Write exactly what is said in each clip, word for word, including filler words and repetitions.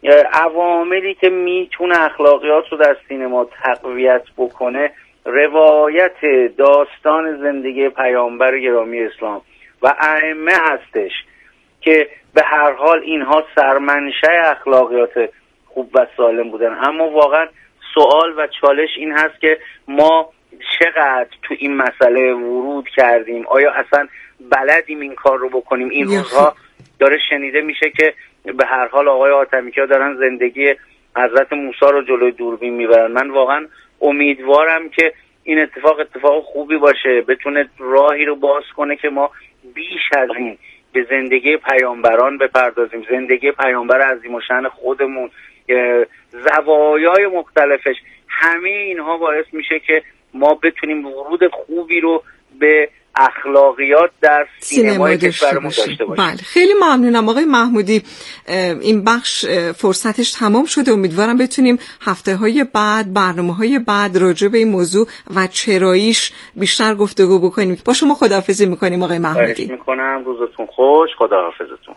عواملی که میتونه اخلاقیات رو در سینما تقویت بکنه روایت داستان زندگی پیامبر گرامی اسلام و ائمه هستش که به هر حال اینها سرمنشأ اخلاقیات خوب و سالم بودن. اما واقعا سوال و چالش این هست که ما چقدر تو این مسئله ورود کردیم، آیا اصلا بلدیم این کار رو بکنیم؟ این روزها داره شنیده میشه که به هر حال آقای حاتمی‌کیا دارن زندگی حضرت موسی رو جلوی دوربین میبرن. من واقعا امیدوارم که این اتفاق اتفاق خوبی باشه، بتونه راهی رو باز کنه که ما بیش از این به زندگی پیامبران بپردازیم، زندگی پیامبر عظیم الشأن خودمون، زوایای مختلفش، همه اینها باعث میشه که ما بتونیم ورود خوبی رو به اخلاقیات در سینمای کشورمون داشته باشیم. بله، خیلی ممنونم آقای محمودی. این بخش فرصتش تمام شده، امیدوارم بتونیم هفته های بعد، برنامه های بعد راجع به این موضوع و چراییش بیشتر گفتگو بکنیم. با شما خداحافظی میکنیم آقای محمودی. خواهش میکنم، روزتون خوش، خداحافظتون.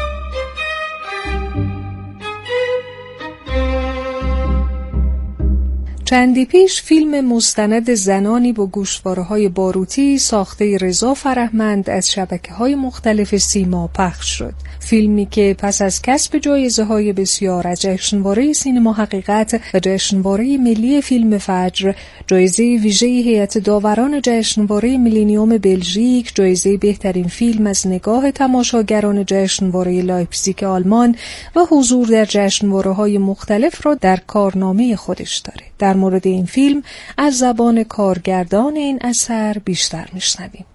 چندی پیش فیلم مستند زنانی با گوشواره‌های باروتی ساخته رضا فرهمند از شبکه‌های مختلف سیما پخش شد. فیلمی که پس از کسب جایزه‌های بسیار از جشنواره سینما حقیقت و جشنواره ملی فیلم فجر، جایزه ویژه هیئت داوران جشنواره میلینیوم بلژیک، جایزه بهترین فیلم از نگاه تماشاگران جشنواره لایپزیگ آلمان و حضور در جشنواره‌های مختلف را در کارنامه خودش داره. در مورد این فیلم از زبان کارگردان این اثر بیشتر میشنویم.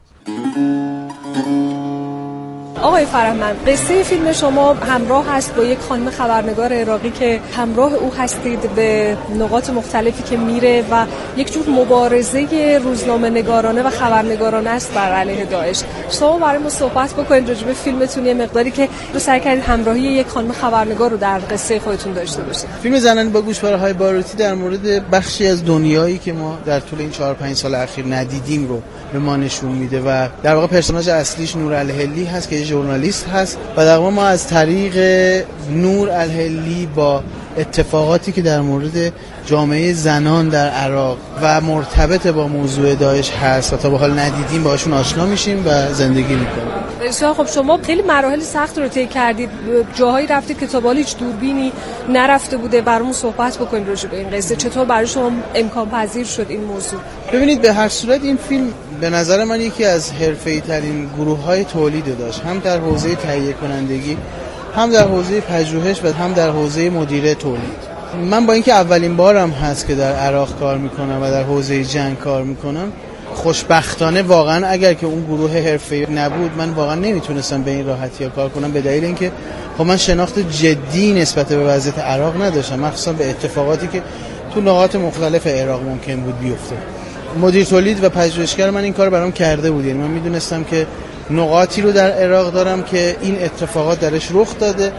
آقای فرهمند، قصه فیلم شما همراه هست با یک خانم خبرنگار عراقی که همراه او هستید به نقاط مختلفی که میره و یک جور مبارزه روزنامه نگارانه و خبرنگارانه است بر علیه داعش. شما برای ما صحبت بکنید راجع به فیلمتون، یه مقداری که رو سعی کردید همراهی یک خانم خبرنگار رو در قصه خودتون داشته باشید. فیلم زنان با گوشواره‌های باروتی در مورد بخشی از دنیایی که ما در طول این چهار پنج سال اخیر ندیدیم رو به ما نشون میده و در واقع پرسوناژ اصلیش نور الهلی هست که ژورنالیست هست و در واقع ما از طریق نور الهلی با اتفاقاتی که در مورد جامعه زنان در عراق و مرتبط با موضوع داعش هست و تا به حال ندیدیم باشون آشنا میشیم و زندگی میکنیم. بسیار خب، شما خیلی مراحل سخت رو طی کردید، جاهایی رفتید که تا حالا هیچ دوربینی نرفته بوده. برامون صحبت بکنید راجع به این قصه، چطور برای شما امکان پذیر شد این موضوع؟ ببینید، به هر صورت این فیلم به نظر من یکی از حرفه‌ای ترین گروه‌های تولید داشت، هم در حوزه تهیه کنندگی، هم در حوزه پژوهش و هم در حوزه مدیره تولید. من با اینکه اولین بارم هست که در عراق کار میکنم و در حوزه جنگ کار میکنم، خوشبختانه واقعا اگر که اون گروه حرفه‌ای نبود من واقعا نمیتونستم به این راحتی کار کنم، به دلیل اینکه خب من شناخت جدی نسبت به وضعیت عراق نداشتم، مخصوصا به اتفاقاتی که تو نقاط مختلف عراق ممکن بود بیفته. مدیر تولید و پژوهشگر من این کار برام کرده بود، یعنی من میدونستم که نقاطی رو در عراق دارم که این اتفاقات درش رخ داده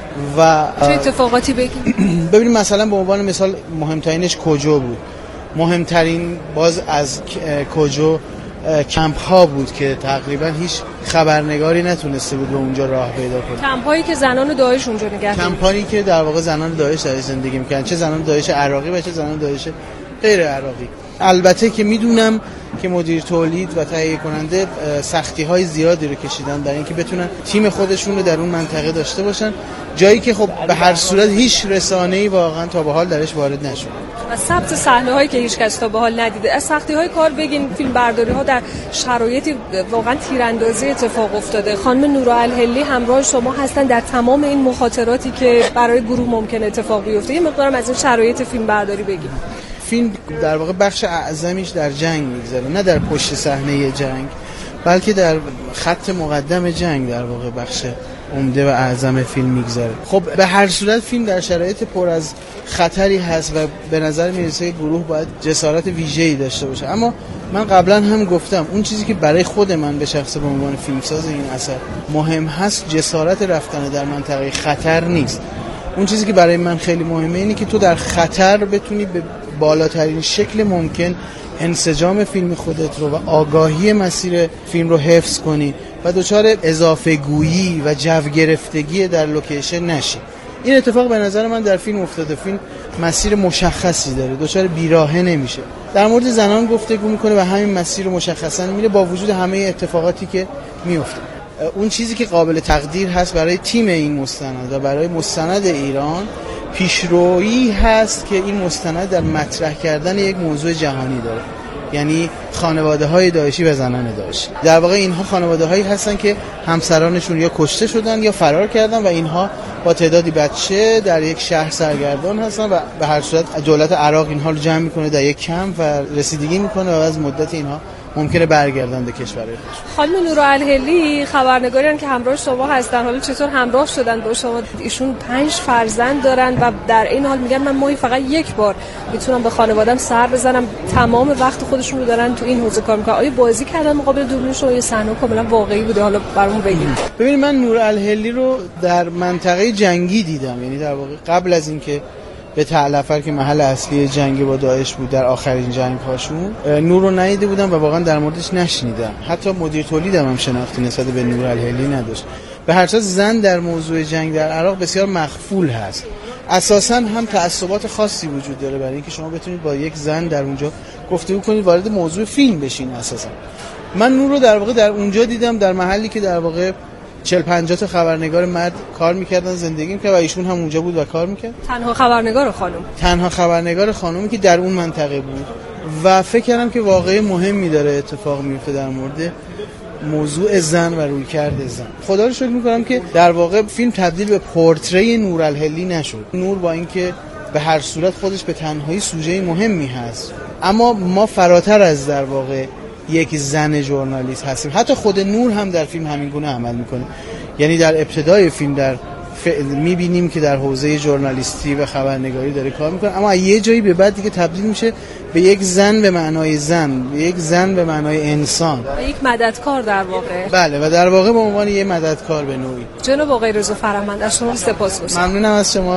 و چه اتفاقاتی بگید؟ ببینیم مثلا به عنوان مثال مهمترینش کجا بود. مهمترین باز از کجا کمپ ها بود که تقریبا هیچ خبرنگاری نتونسته بود به اونجا راه پیدا کنه. کمپ هایی که زنان داعش اونجا نگه داشتن. کمپ هایی که در واقع زنان داعش در زندگی میکنن، چه زنان داعش عراقی و چه زنان داعش غیر عراقی. البته که میدونم که مدیر تولید و تهیه کننده سختی های زیادی رو کشیدن برای اینکه بتونن تیم خودشون رو در اون منطقه داشته باشن، جایی که خب به هر صورت هیچ رسانه‌ای واقعا تا به حال درش وارد نشد. و ثبت صحنه‌هایی که هیچ کس تا به حال ندیده. از سختی‌های کار بگین، فیلم برداری‌ها در شرایطی واقعا تیراندازی اتفاق افتاده. خانم نورا الهلی همراه شما هستن در تمام این مخاطراتی که برای گروه ممکن اتفاق بیفته. یه مقدارم از این شرایط فیلم برداری بگین. فیلم در واقع بخش اعظمیش در جنگ میگذره، نه در پشت صحنه جنگ، بلکه در خط مقدم جنگ در واقع بخش عمده و اعظم فیلم میگذره. خب به هر صورت فیلم در شرایط پر از خطری هست و به نظر میرسه گروه باید جسارت ویژه‌ای داشته باشه. اما من قبلا هم گفتم اون چیزی که برای خود من به شخص به عنوان فیلمساز این اثر مهم هست جسارت رفتن در منطقه خطر نیست. اون چیزی که برای من خیلی مهمه اینه که تو در خطر بتونی به بالاترین شکل ممکن انسجام فیلم خودت رو و آگاهی مسیر فیلم رو حفظ کنی و دچار اضافه گویی و جو گرفتگی در لوکیشن نشی. این اتفاق به نظر من در فیلم افتاده. فیلم مسیر مشخصی داره، دچار بیراهه نمیشه. در مورد زنان گفتگو میکنه و همین مسیر رو مشخصا میره با وجود همه اتفاقاتی که میفته. اون چیزی که قابل تقدیر هست برای تیم این مستند و برای مستند ایران، پیشرویی هست که این مستند در مطرح کردن یک موضوع جهانی داره، یعنی خانواده‌های داعشی و زنان داعشی. در واقع اینها خانواده‌هایی هستن که همسرانشون یا کشته شدن یا فرار کردن و اینها با تعدادی بچه در یک شهر سرگردان هستن و به هر صورت دولت عراق اینها رو جمع میکنه در یک کمپ و رسیدگی میکنه و از مدت اینها ممکنه برگردن به کشور خودشون. خانم نورالهلی خبرنگارن که همراه شما هستن، حالا چطور همراه شدن با شما؟ ایشون پنج فرزند دارن و در این حال میگن من ماهی فقط یک بار میتونم به خانواده‌ام سر بزنم، تمام وقت خودشون رو دارن تو این حوزه کار میکنن. آیا بازی کردن مقابل دوبلین شما یا صحنه کاملا واقعی بوده؟ حالا برامون بگید. ببینید من نورالهلی رو در منطقه جنگی دیدم، یعنی در واقع قبل از اینکه به تلعفر که محل اصلی جنگ با داعش بود در آخرین جنگ هاشون، نور رو ندیده بودم و واقعا در موردش نشنیدم. حتی مدیر تولیدم هم شناختی نسبت به نورالهلی نداشت. به هر صورت زن در موضوع جنگ در عراق بسیار مخفول هست. اساساً هم تعصبات خاصی وجود داره برای اینکه شما بتونید با یک زن در اونجا گفتگو کنید، وارد موضوع فیلم بشین. اساساً من نور رو در واقع در اونجا دیدم، در محلی که در واقع چهل پنجاه تا خبرنگار مرد کار میکردن، زندگی میکردن و ایشون هم اونجا بود و کار میکرد. تنها خبرنگار خانم تنها خبرنگار خانومی که در اون منطقه بود و فکر کردم که واقعا مهمی داره اتفاق میفته در مورد موضوع زن و رویکرد زن. خدا رو شکر میکنم که در واقع فیلم تبدیل به پورتری نورالهلی نشد. نور با اینکه به هر صورت خودش به تنهایی سوژه مهمی هست، اما ما فراتر از در واقع یک زن ژورنالیست هستیم. حتی خود نور هم در فیلم همین گونه عمل میکنه، یعنی در ابتدای فیلم در ف... میبینیم که در حوزه ژورنالیستی و خبرنگاری داره کار میکنه، اما یه جایی به بعد دیگه تبدیل میشه به یک زن به معنای زن، به یک زن به معنای انسان، و یک مددکار در واقع. بله، و در واقع به عنوان یک مددکار به نوعی. جناب آقای رضا فرهمند از شما سپاسگزارم. ممنونم از شما.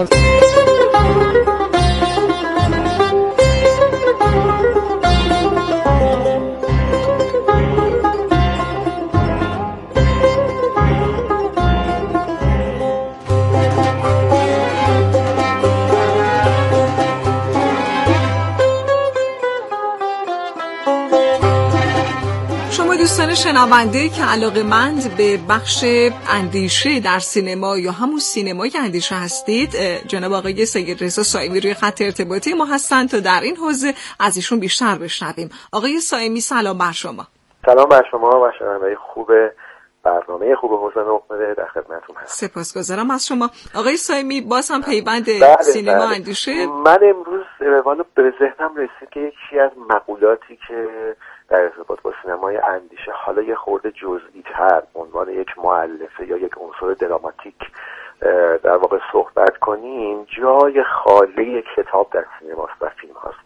دوستان شنونده که علاقه‌مند به بخش اندیشه در سینما یا همون سینمای اندیشه هستید، جناب آقای سید رضا صائمی روی خط ارتباطی ما هستند تا در این حوزه از ایشون بیشتر بشنویم. آقای صائمی سلام بر شما. سلام بر شما و شنونده خوب برنامه خوب حوزه نقطه در خدمتتون هستم. سپاسگزارم از شما. آقای صائمی باز هم پیوند بله سینما بله. اندیشه. من امروز والا به ذهنم رسید که یکی از مقولاتی که در ارتباط با سینمای اندیشه حالا یه خورده جزئی تر عنوان یک مؤلفه یا یک عنصر دراماتیک در واقع صحبت کنیم، جای خالی کتاب در سینماست و فیلم هاست.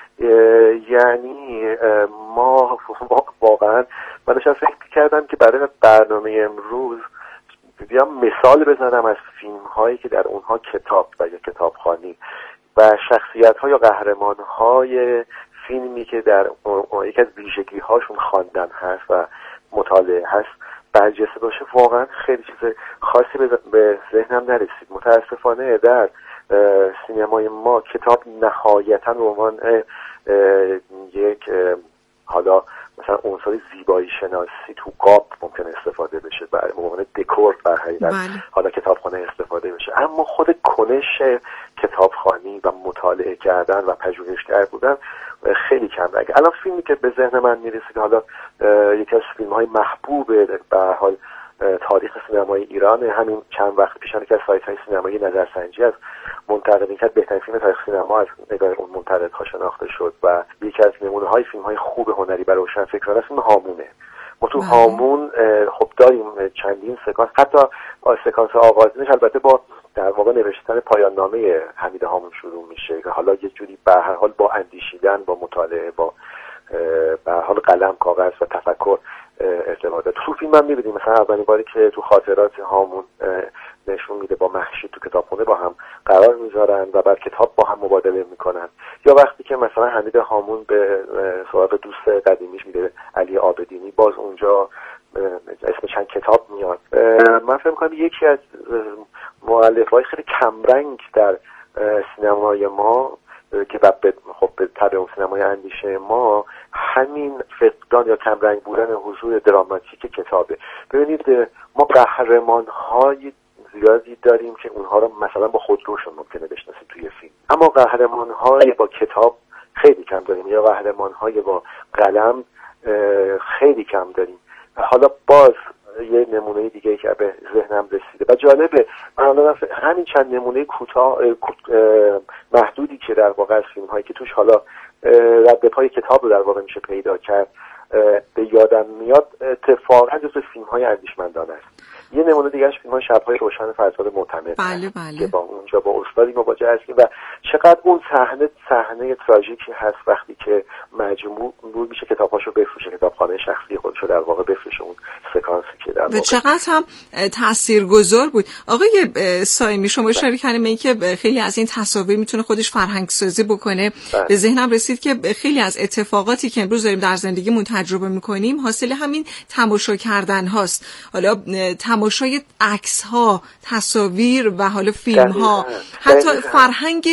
یعنی ما واقعا من داشتم فکر کردم که برای برنامه امروز بیام مثال بزنم از فیلم هایی که در اونها کتاب و یا کتابخوانی و شخصیت ها یا قهرمان های فیلمی که در یکی از ویژگی هاشون خواندن هست و مطالعه هست برجسته باشه، واقعا خیلی چیز خاصی به ذهنم نرسید. متاسفانه در سینمای ما کتاب نهایتا به عنوان یک حالا مثلا عنصر زیبایی شناسی تو قاب ممکن استفاده بشه، برای به عنوان دکور در حقیقت حالا کتابخانه استفاده بشه، اما خود کنش کتابخوانی و مطالعه کردن و پژوهشگر بودن خیلی کم رنگه. الان فیلمی که به ذهن من میرسه که حالا یکی از فیلم‌های محبوب به هر حال تاریخ سینمای ایران، همین چند وقت پیش که از سایت‌های سینمایی نظرسنجی از منتقدین که بهترین فیلم تاریخ سینما از نگاه اون منتقدها شناخته شد و یکی از نمونه‌های فیلم‌های خوب هنری برای روشنفکران فیلم هامونه. ما تو هامون خب داریم چندین سکانس، حتی سکانس آغازینش البته با در واقع نوشتن پایان نامه حمید هامون شروع میشه که حالا یه جوری به هر حال با اندیشیدن، با مطالعه، با به هر حال قلم، کاغذ و تفکر ارتباطات. تو فیلم هم می‌بینیم مثلا اولین باری که تو خاطرات هامون نشون میده با مهشید تو کتابخونه با هم قرار میذارن و بعد کتاب با هم مبادله میکنن، یا وقتی که مثلا حمید هامون به سراغ دوست قدیمیش میره علی عابدینی، باز اونجا اسم چند کتاب میاد. من فکر می‌کنم یکی از مؤلفه‌های خیلی کمرنگ در سینمای ما که خب به طبع اون سینمای اندیشه ما همین فقدان یا کمرنگ بودن حضور دراماتیک کتابه. ببینید ما قهرمان‌های زیادی داریم که اونها رو مثلا با خودروشون ممکنه بشناسیم توی فیلم، اما قهرمان‌های با کتاب خیلی کم داریم، یا قهرمان‌های با قلم خیلی کم داریم. حالا باز یه نمونه دیگه که به ذهنم رسیده و جالبه، من همین چند نمونه کوتاه محدودی که در واقع از فیلم‌هایی که توش حالا رد پای کتاب رو در واقع میشه پیدا کرد به یادم میاد، اتفاقا جزو فیلم‌های اندیشمندانه است. یه نمونه دیگه اش فیلم‌های شب‌های روشن فرزاد معتمد بله بله. که با اونجا با استادی مواجه هستیم و چقدر اون صحنه صحنه تراژیکی هست وقتی که مجموع میشه کتاباشو بفروشه، کتابخانه شخصی خودشو در واقع بفروشه، اون سکانسی که در واقع و چقدر هم تاثیرگذار بود. آقای صائمی شما اشاره کردین به اینکه خیلی از این تصاویر میتونه خودش فرهنگ سازی بکنه. به ذهنم رسید که خیلی از اتفاقاتی که امروز داریم در زندگیمون تجربه میکنیم حاصل همین تماشا کردن هاست. حالا تماشای عکس ها، تصاویر و حالا فیلم ها، حتی فرهنگ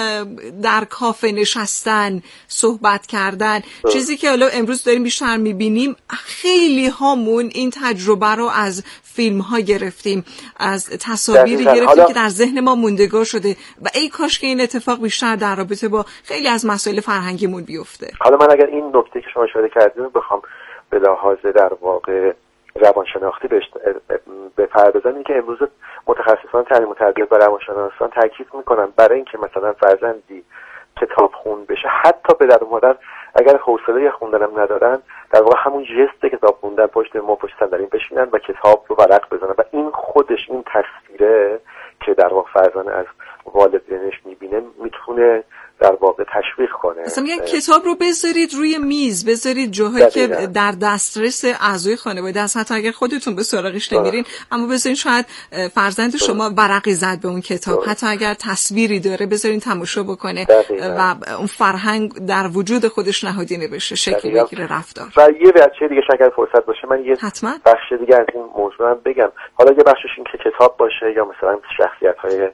در کافه نشستن، صحبت کردن، چیزی که حالا امروز داریم بیشتر میبینیم. خیلی هامون این تجربه رو از فیلم ها گرفتیم، از تصاویری گرفتیم که در ذهن ما موندگار شده و ای کاش که این اتفاق بیشتر در رابطه با خیلی از مسائل فرهنگیمون بیفته. حالا من اگر این نکته که شما اشاره کردید بخوام به لحاظ در واقع روانشناختی بپردازم، این که امروز متخصصان تعلیم و تربیت و روانشناسان تاکید میکنن برای اینکه مثلا فرزندی کتاب خون بشه، حتی پدر و مادر اگر حوصله خوندنم ندارن، در واقع همون جست کتاب خوندن پشت ما پشت صندلی بشینن و کتاب رو ورق بزنن و این خودش این تصویره که در واقع فرزند از والدینش میبینه میتونه در واقع تشویق کنه. مثلا میگن کتاب رو بذارید روی میز، بذارید جاهایی که در دسترس اعضای خانواده است، حتی اگر خودتون به سراغش نمیرین، اما بذارین شاید فرزند شما ورقی زد به اون کتاب، حتی اگر تصویری داره بذارین تماشا بکنه و اون فرهنگ در وجود خودش نهادینه بشه، شکل بگیره رفتار. و یه بچه دیگه اگر فرصت باشه من یه حتما. بخش دیگه از این موضوع هم بگم. حالا یه بخشش این که کتاب باشه یا مثلا شخصیت‌های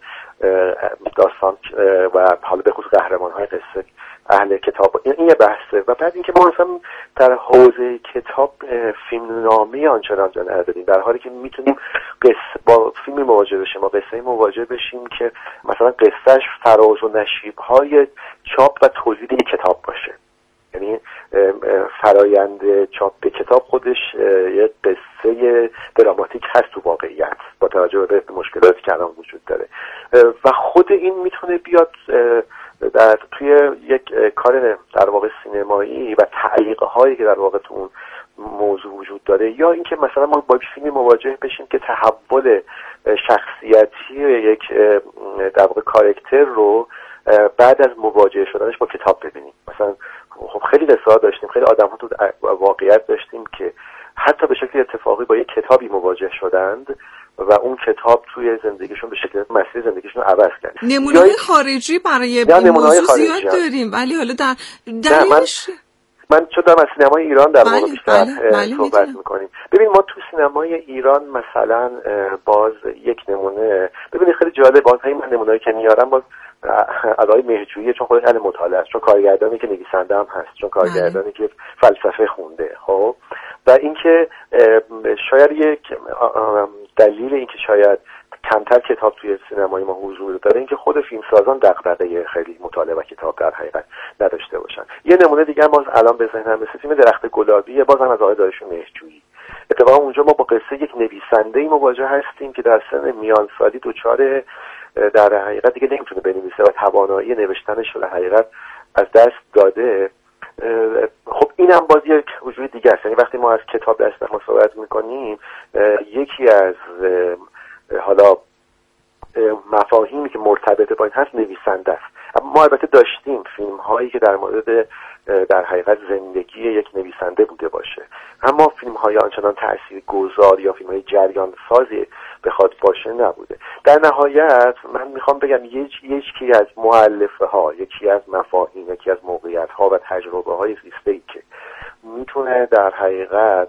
داستان و حالا به خصوص قهرمان‌های قصه اهل کتاب، این یه بحثه. و بعد اینکه ما مثلا در حوزه کتاب فیلمنامه آنچنان جا نداریم، در حالی که میتونیم قصه با فیلمی مواجه بشیم، با قصه‌ای مواجه بشیم که مثلا قصهش فراز و نشیب‌های چاپ و تولید یک کتاب باشه. یعنی فرایند چاپ کتاب خودش یک قصه دراماتیک هست تو واقعیت، با توجه به مشکلاتی که الان وجود داره و خود این میتونه بیاد در توی یک کار در واقع سینمایی و تعلیق‌هایی که در واقع تو اون موضوع وجود داره، یا اینکه مثلا ما با فیلمی مواجه بشیم که تحول شخصیتی یک در واقع کاراکتر رو بعد از مواجه شدنش با کتاب ببینیم. مثلا خب خیلی قصه‌ها داشتیم، خیلی آدم‌ها تو واقعیت داشتیم که حتی به شکل اتفاقی با یک کتابی مواجه شدند و اون کتاب توی زندگیشون به شکل مسیر زندگیشون رو عوض کرد. نمونه‌های یا خارجی برای این موضوع زیاد داریم، ولی حالا در دلیلش من چون دارم از سینمای ایران در واقع بیشتر صحبت میکنیم. ببین ما تو سینمای ایران مثلا باز یک نمونه، ببینید خیلی جالب، باز همین من نمونه‌ای که میارم باز آقای مهرجویی، چون خودش اهل مطالعه است، چون کارگردانی که نویسنده هم هست، چون کارگردانی که فلسفه خونده. خب و اینکه شاید یک دلیل اینکه شاید کمتر کتاب توی سینمای ما حضور داره اینکه خود فیلمسازان دغدغه خیلی مطالعه و کتاب در حقیقت نداشته باشن. یه نمونه دیگه باز الان به ذهنم رسید، فیلم درخت گلابی، باز هم از آقای داریوش مهرجویی. اتفاقا اونجا ما با قصه یک نویسنده‌ای مواجه هستیم که در سن میان سالی دچار در حقیقت دیگه نمیتونه بنویسه و توانایی نوشتنش رو در حقیقت از دست داده. خب اینم باز یک وجود دیگه است. یعنی وقتی ما از کتاب دست ما صحبت میکنیم، یکی از حالا مفاهیمی که مرتبط با این هست نویسنده است. ما البته داشتیم فیلم هایی که در مورد در حقیقت زندگی یک نویسنده بوده باشه، اما فیلم های آنچنان تاثیرگذار یا فیلم های جریان سازی بخواد باشه نبوده. در نهایت من میخوام بگم یکی از مؤلفه ها، یکی از مفاهیم، یکی از موقعیت ها و تجربه های زیسته ای که میتونه در حقیقت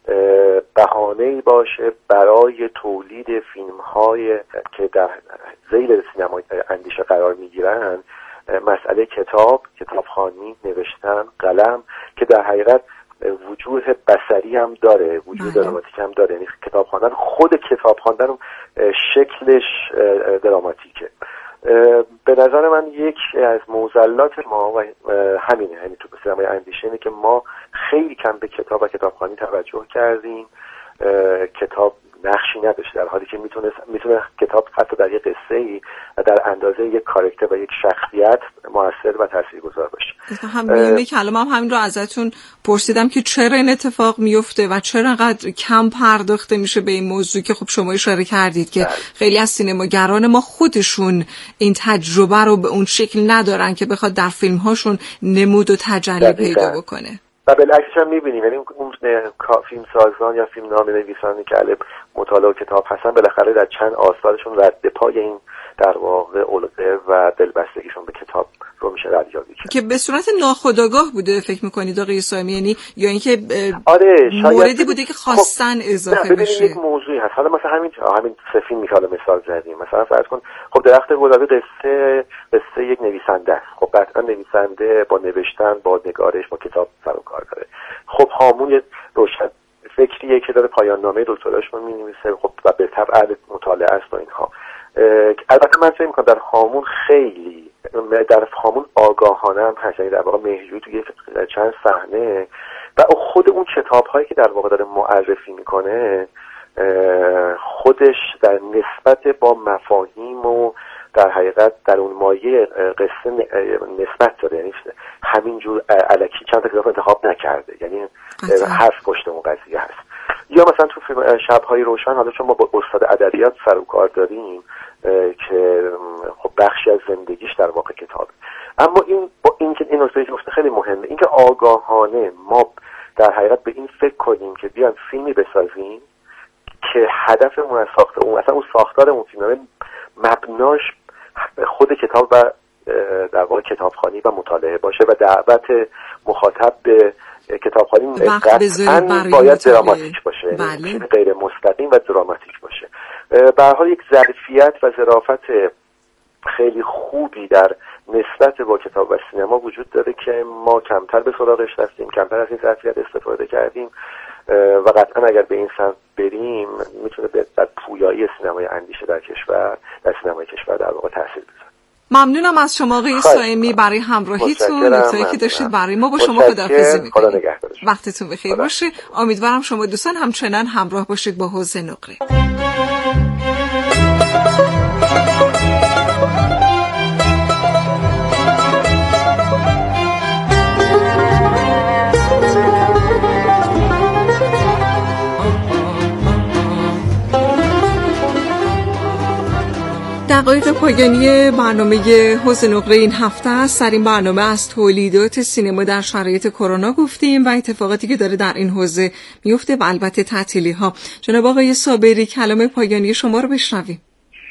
بهانه‌ای باشه برای تولید فیلم‌های که در ذیل سینمای اندیشه قرار می‌گیرن. مسئله کتاب، کتابخوانی، نوشتن، قلم که در حقیقت وجوه بصری هم داره، وجوه دراماتیک هم داره. یعنی کتاب خواندن، خود کتاب خواندن شکلش دراماتیکه. به نظر من یکی از معضلات ما و همینه، یعنی تو سینمای اندیشه اینه که ما خیلی کم به کتاب و کتابخوانی توجه کردیم. کتاب نقشی نداشته، در حالی که میتونه میتونه کتاب حتی در یک قصه ای در اندازه یک کاراکتر و یک شخصیت موثر و تاثیرگذار باشه. همین کلام هم همین رو ازتون پرسیدم که چرا این اتفاق میفته و چرا انقدر کم پرداخته میشه به این موضوع که خب شما اشاره کردید که خیلی از سینماگران ما خودشون این تجربه رو به اون شکل ندارن که بخواد در فیلم‌هاشون نمود و تجلی پیدا بکنه. و بالعکسش هم می‌بینیم، یعنی اون فیلم سازان یا فیلم نام نویسانی که اهل مطالعه و کتاب هستن بالاخره در چند آثارشون رد پای این در واقع علقه و دلبستگیشون به کتاب رو میشه ردیابی کرد که به صورت ناخودآگاه بوده. فکر می‌کنید آقای سامی؟ یعنی یا اینکه آره موردی بوده که خواستن خب اضافه بشه؟ یک موضوعی هست. حالا مثلا همین همین سه فیلم که حالا مثال زدیم، مثلا فرض کن خب درخت گلابی قصه قصه یک نویسنده است. خب قطعا نویسنده با نوشتن، با نگارش، با کتاب سر و کار داره. خب هامون یه روشن فکریه که داره پایان نامه دکتراش رو می‌نویسه، خب و به طبع اهل مطالعه است و اینها. البته من فکر می‌کنم در هامون خیلی در هامون آگاهانه هم هست، یعنی در واقع مهرجویی توی چند صحنه و خود اون کتاب‌هایی که در واقع داره معرفی میکنه خودش در نسبت با مفاهیم و در حقیقت در اون مایه قصه نسبت داره، یعنی همینجور الکی چند تا کتاب انتخاب نکرده، یعنی حرف پشت اون قضیه هست. یا مثلا تو فیلم شب‌های روشن، حالا چون ما با استاد ادبیات سر و کار داریم که خب بخشی از زندگیش در واقع کتابه، اما این با این که این نکته گفته خیلی مهمه، اینکه آگاهانه ما در حقیقت به این فکر کنیم که بیان فیلمی بسازیم که هدفمون از ساخت اون اصلا اون ساختار اون فیلم مبناش خود کتاب و در واقع کتابخوانی و مطالعه باشه و دعوت مخاطب به کتابخوانی قطعاً باید دراماتیک باشه، بله. غیر مستقیم و دراماتیک باشه. به هر حال یک ظرفیت و ظرافت خیلی خوبی در نسبت با کتاب و سینما وجود داره که ما کمتر به سراغش رفتیم، کمتر از این ظرفیت استفاده کردیم و قطعا اگر به این سمت بریم میتونه در پویایی سینمای اندیشه در کشور در سینمای کشور در واقع تاثیر بذاره. ممنونم از شما آقای سایمی برای همراهیتون، نکته‌ای که داشتید برای ما. با شما خداحافظی می‌کنیم. وقتتون بخیر باشه. امیدوارم شما دوستان همچنان همراه باشید با حوض نقره. دقایق پایانی برنامه حوض نقره این هفته است. در این برنامه از تولیدات سینما در شرایط کرونا گفتیم و اتفاقاتی که داره در این حوزه میفته و البته تعطیلی ها. جناب آقای صابری کلام پایانی شما رو بشنویم.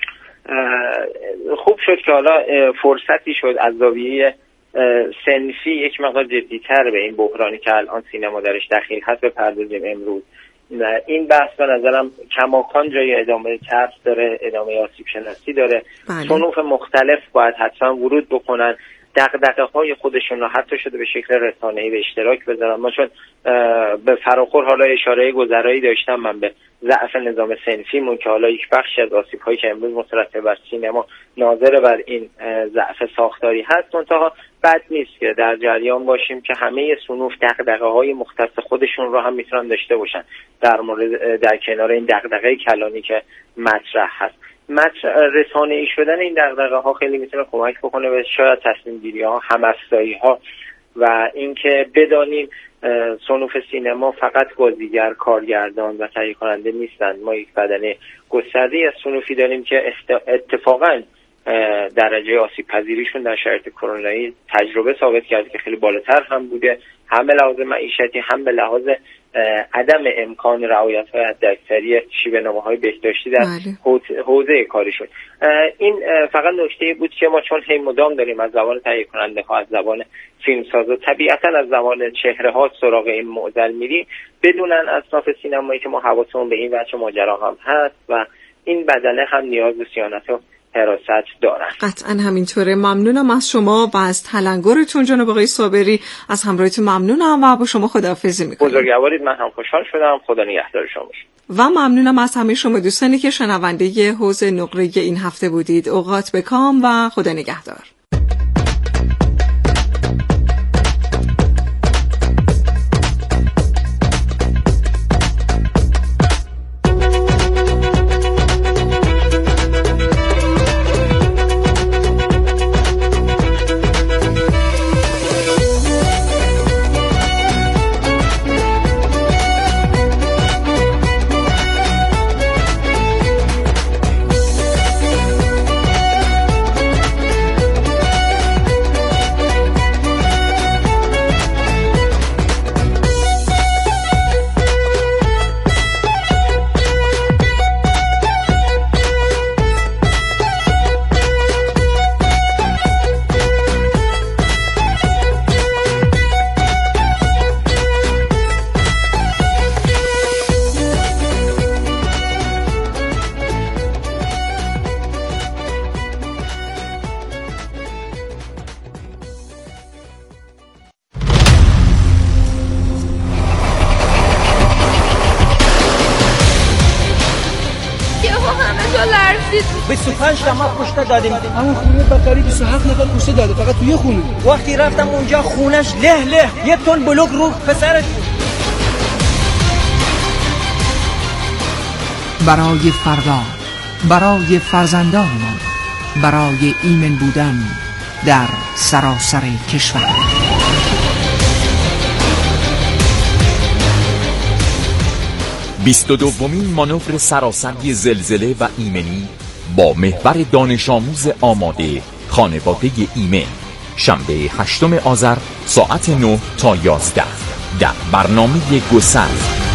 خوب شد که حالا فرصتی شد از زاویه صنفی یک مقدار جدی‌تر به این بحرانی که الان سینما درش دخیل هست بپردازیم امروز. این بحث به نظرم کماکان جای ادامه ترس داره، ادامه آسیب شناسی داره. صنوف مختلف باید حتما ورود بکنن، دغدغه‌های خودشون رو حتی شده به شکل رسانه‌ای به اشتراک بذارن. ما چون به فراخور حالا اشاره گذرایی داشتم من به ضعف نظام صنفیمون که حالا یک بخشی از آسیب‌هایی که امروز مترتب بر سینما ناظر بر این ضعف ساختاری هست، منتها بد نیست که در جریان باشیم که همه صنوف دغدغه‌های مختص خودشون رو هم میتونن داشته باشن در مورد در کنار این دغدغه کلانی که مطرح هست. رسانه‌ای شدن این دغدغه‌ها خیلی میتونه کمک بکنه به شاید تصمیم گیری‌ها، هم‌استایی‌ها و اینکه بدانیم صنوف سینما فقط بازیگر، کارگردان و تهیه کننده نیستند. ما یک بدنه گسترده از صنوفی داریم که اتفاقاً درجه آسیب پذیریشون در شرایط کرونایی تجربه ثابت کرده که خیلی بالاتر هم بوده، هم به لحاظ معیشتی هم به لحاظ عدم امکان رعایت‌های حداکثری شیوه‌نامه‌های بهداشتی در حوزه کارشون. این فقط نکته بود که ما چون هی مدام داریم از زبان تهیه کننده ها، از زبان فیلمسازا، طبیعتاً از زبان چهره ها سراغ این معضل میریم، بدون اصناف سینمایی که ما حواسمون به این بچه ماجرا هم هست و این بدنه هم نیاز به صیانت و حراست دارن. قطعا همینطوره. ممنونم از شما و از تلنگرتون جناب آقای صابری. از همراهیتون ممنونم و با شما خداحافظی میکنم. بزرگوارید، من هم خوشحال شدم. خدا نگهدار شما. و ممنونم از همه شما دوستانی که شنونده حوض نقره این هفته بودید. اوقات بکام و خدا نگهدار. بیست و پنج تا پشت دادیم. همون خونه بکاری بیست و هفت نفر پشت داده فقط توی خونه. وقتی رفتم اونجا خونش له له یک تن بلوک رو پسرش. برای فردا، برای فرزندانمان، برای ایمن بودن در سراسر کشور. بیست و دومین مانور سراسری زلزله و ایمنی با محور دانش آموز آماده خانواده ایمن، شنبه هشتم آذر ساعت نه تا یازده در برنامه گسل.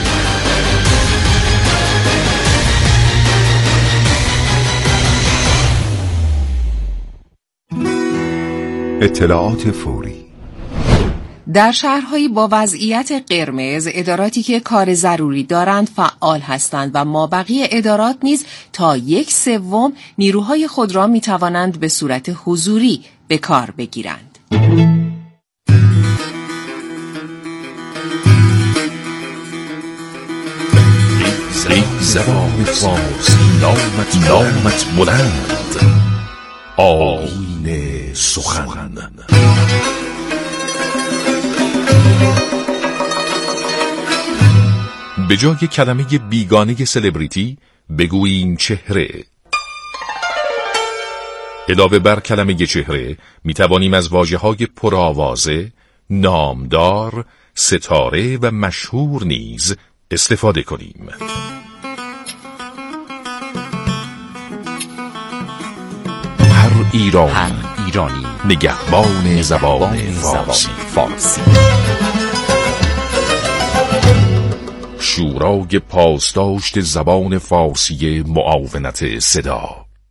اطلاعات فوری. در شهرهایی با وضعیت قرمز، اداراتی که کار ضروری دارند فعال هستند و مابقی ادارات نیز تا یک سوم نیروهای خود را می توانند به صورت حضوری به کار بگیرند. ای زبان فارسی نامت نامت بلند، آیین سخن. به جای کلمه بیگانه سلبریتی بگوییم چهره. علاوه بر کلمه چهره می توانیم از واژه‌های پرآوازه، نامدار، ستاره و مشهور نیز استفاده کنیم. هر ایران، هر ایرانی نگهبان زبان فارسی. فارسی. شورای پاسداشت زبان فارسی معاونت صدا.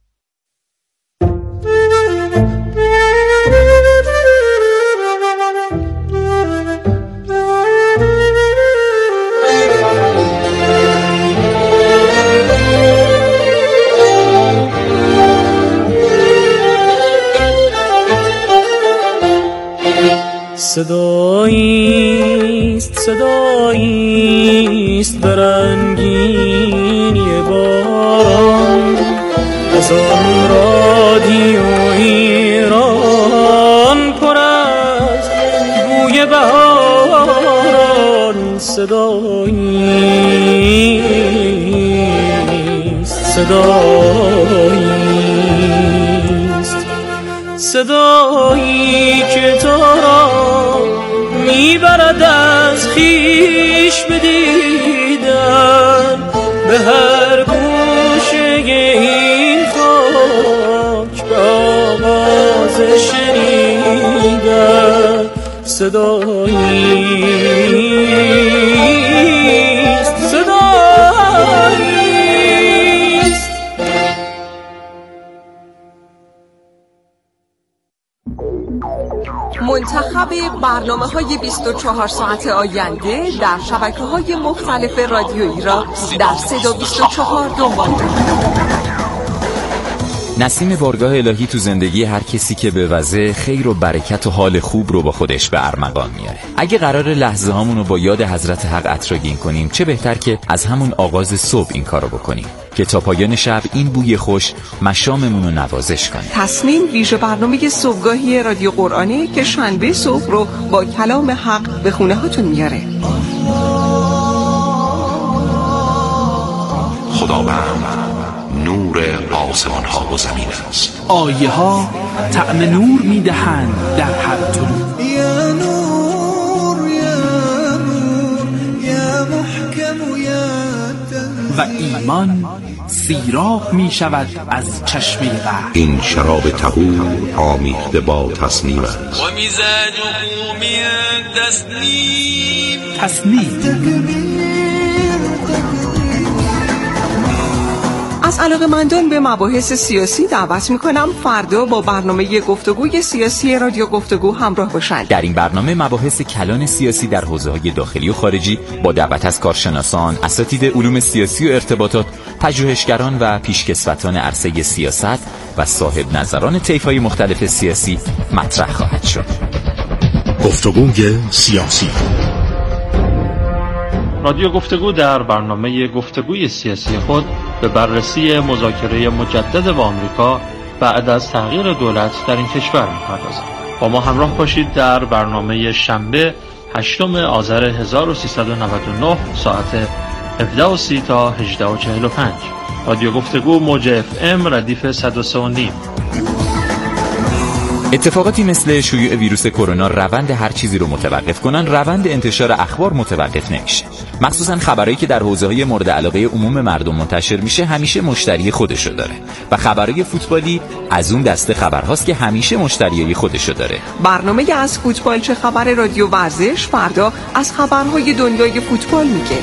صداییست صداییست برنگینی باران، از آن رادیو ایران پر از بوی بهاران. صداییست صداییست صدایی که تو را میبرد از خیش بدیدن، به هر گوشه این خاک به آواز شنیدن. صدایی منتخب برنامه‌های بیست و چهار ساعت آینده در شبکه‌های مختلف رادیویی را در صدا بیست و چهار دنبال کنید. نسیم بارگاه الهی تو زندگی هر کسی که به وضع خیر و برکت و حال خوب رو با خودش به ارمغان میاره. اگه قرار لحظه هامون رو با یاد حضرت حق عطرگین کنیم، چه بهتر که از همون آغاز صبح این کارو بکنیم که تا پایان شب این بوی خوش مشاممون رو نوازش کنه. تصمیم ویژه برنامه صبحگاهی رادیو قرآنی که شنبه صبح رو با کلام حق به خونه هاتون میاره. خداوند نور آسمان ها و زمین است. آیه ها طعم نور میدهند در هر طلوع. یا نور یا نور یا محکم یا و ایمان سیراب می شود از چشمه وحی. این شراب طهور آمیخته با تصنیم است. و مزاجه من تسنیم. تسنیم از علاقه‌مندان به مباحث سیاسی دعوت می‌کنم فردا با برنامه گفتگوی سیاسی رادیو گفتگو همراه باشند. در این برنامه مباحث کلان سیاسی در حوزه‌های داخلی و خارجی با دعوت از کارشناسان، اساتید علوم سیاسی و ارتباطات، پژوهشگران و پیشکسوتان عرصه سیاست و صاحب نظران طیف‌های مختلف سیاسی مطرح خواهد شد. گفتگوی سیاسی. رادیو گفتگو در برنامه گفتگوی سیاسی خود به بررسی مذاکره مجدد با آمریکا بعد از تغییر دولت در این کشور می‌پردازد. با ما همراه باشید در برنامه شنبه هشتم آذر هزار و سیصد و نود و نه ساعت هفده و سی تا هجده و چهل و پنج. رادیو گفتگو موج اف ام ردیف صد و سه و نیم. اتفاقاتی مثل شیوع ویروس کرونا روند هر چیزی رو متوقف کنن، روند انتشار اخبار متوقف نمیشه. مخصوصا خبرایی که در حوزه‌های مورد علاقه عموم مردم منتشر میشه همیشه مشتری خودشو داره و خبرای فوتبالی از اون دسته خبرهاست که همیشه مشتریای خودشو داره. برنامه از فوتبال چه خبر رادیو ورزش فردا از خبرهای دنیای فوتبال میگه.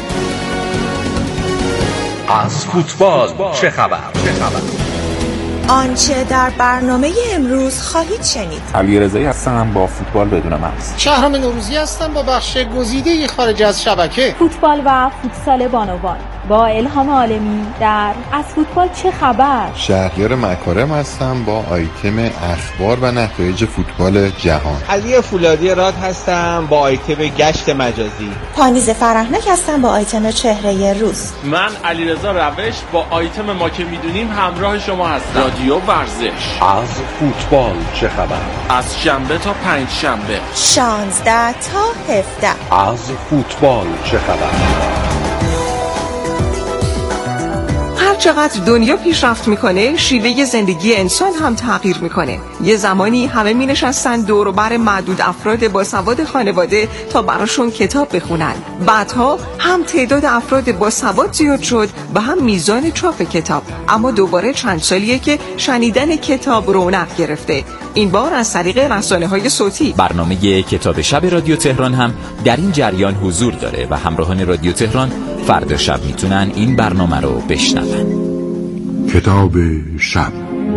از فوتبال چه خبر؟ چه خبر؟ آنچه در برنامه امروز خواهید شنید. علیرضایی هستم با فوتبال بدون مغز. شهرام نوروزی هستم با بخش گزیده خارج از شبکه. فوتبال و فوتسال بانوان با الهام عالمی در از فوتبال چه خبر. شهریار مکارم هستم با آیتم اخبار و نتایج فوتبال جهان. علی فولادی راد هستم با آیتم گشت مجازی. پانیز فرهنک هستم با آیتم چهره روز. من علیرضا روش با آیتم ما که میدونیم همراه شما هستم. رادیو ورزش. از فوتبال چه خبر؟ از شنبه تا پنج شنبه شانزده تا هفده. از فوتبال چه خبر؟ هر چقدر دنیا پیشرفت میکنه شیوه زندگی انسان هم تغییر میکنه. یه زمانی همه می نشستن دور و بر معدود افراد با سواد خانواده تا براشون کتاب بخونن. بعدها هم تعداد افراد با سواد زیاد شد و هم میزان چاپ کتاب. اما دوباره چند سالیه که شنیدن کتاب رونق گرفته، این بار از طریق رسانه‌های صوتی. برنامه کتاب شب رادیو تهران هم در این جریان حضور داره و همراهان رادیو تهران فردا شب میتونن این برنامه رو بشنون. کتاب شب.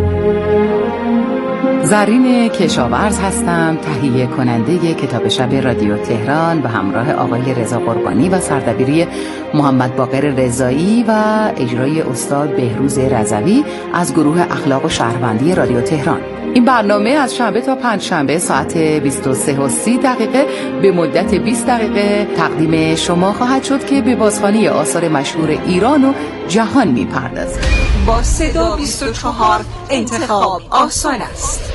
زرین کشاورز هستم، تهیه کننده کتاب شب رادیو تهران و همراه آقای رضا قربانی و سردبیری محمد باقر رضایی و اجرای استاد بهروز رضوی از گروه اخلاق و شهروندی رادیو تهران. این برنامه از شنبه تا پنج شنبه ساعت بیست و سه و سی دقیقه به مدت بیست دقیقه تقدیم شما خواهد شد که به بازخوانی آثار مشهور ایران و جهان می‌پردازد. با صدا بیست و چهار انتخاب آسان است.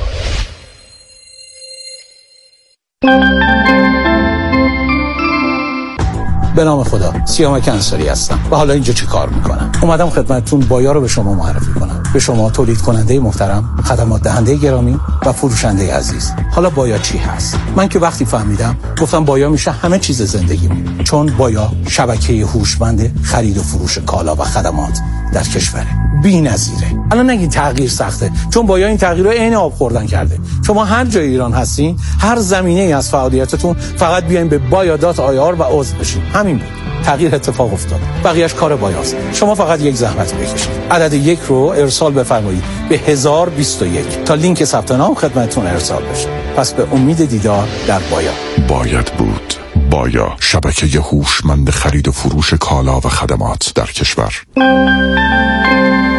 به نام خدا، سیامک انصاری هستم و حالا اینجا چه کار میکنم؟ اومدم خدمتتون بایا رو به شما معرفی کنم. به شما تولید کننده محترم، خدمات دهنده گرامی و فروشنده عزیز. حالا بایا چی هست؟ من که وقتی فهمیدم گفتم بایا میشه همه چیز زندگیمون، چون بایا شبکه هوشمند خرید و فروش کالا و خدمات در کشوره. بی‌نظیره. الان نگین تغییر سخته، چون بایا این تغییر رو عین آب خوردن کرده. شما هر جای ایران هستین، هر زمینه‌ای از فعالیتتون، فقط بیاین به بایا دات آی آر و عضو بشین. همین بود. تغییر اتفاق افتاد. بقیه‌اش کار بایاست. شما فقط یک زحمت بکشید. عدد یک رو ارسال بفرمایید به هزار و بیست و یک تا لینک ثبت نام خدمتتون ارسال بشه. پس به امید دیدار در بایا. باید بود. بایا، شبکه هوشمند خرید و فروش کالا و خدمات در کشور.